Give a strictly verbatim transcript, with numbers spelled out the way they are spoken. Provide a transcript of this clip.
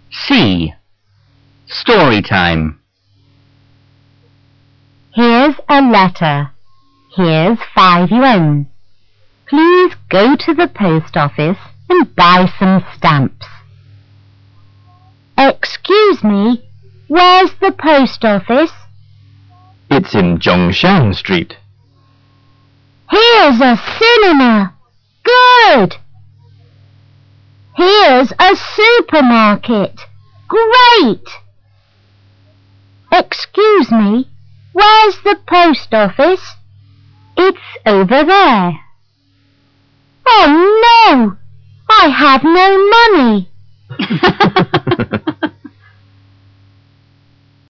C. Story time. Here's a letter. Here's five yuan. Please go to the post office and buy some stamps. Excuse me, where's the post office? It's in Zhongshan Street. Here's a cinema. Good. Here's a supermarket. Great. Excuse me, where's the post office? It's over there. Oh no, I have no money.